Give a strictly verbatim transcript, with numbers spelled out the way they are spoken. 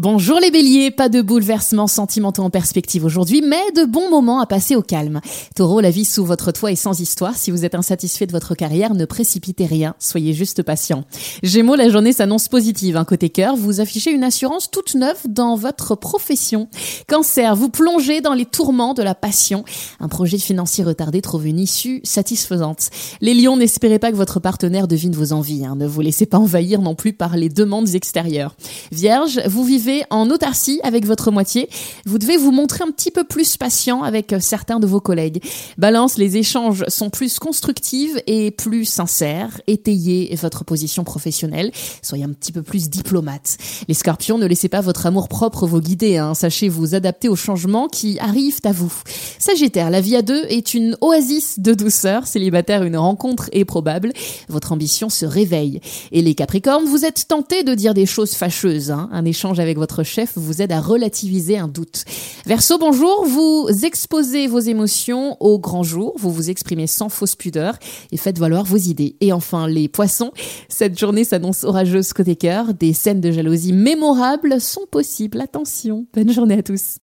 Bonjour les béliers, pas de bouleversements sentimentaux en perspective aujourd'hui, mais de bons moments à passer au calme. Taureau, la vie sous votre toit est sans histoire. Si vous êtes insatisfait de votre carrière, ne précipitez rien, soyez juste patient. Gémeaux, la journée s'annonce positive. Un côté cœur, vous affichez une assurance toute neuve dans votre profession. Cancer, vous plongez dans les tourments de la passion. Un projet financier retardé trouve une issue satisfaisante. Les lions, n'espérez pas que votre partenaire devine vos envies. Hein. Ne vous laissez pas envahir non plus par les demandes extérieures. Vierge, vous vivez en autarcie avec votre moitié. Vous devez vous montrer un petit peu plus patient avec certains de vos collègues. Balance, les échanges sont plus constructifs et plus sincères. Étayez votre position professionnelle. Soyez un petit peu plus diplomate. Les scorpions, ne laissez pas votre amour-propre vous guider. Hein. Sachez vous adapter aux changements qui arrivent à vous. Sagittaire, la vie à deux est une oasis de douceur. Célibataire, une rencontre est probable. Votre ambition se réveille. Et les capricornes, vous êtes tentés de dire des choses fâcheuses. Hein. Un échange avec votre chef vous aide à relativiser un doute. Verseau, bonjour, vous exposez vos émotions au grand jour, vous vous exprimez sans fausse pudeur et faites valoir vos idées. Et enfin, les poissons, cette journée s'annonce orageuse côté cœur, des scènes de jalousie mémorables sont possibles. Attention, bonne journée à tous.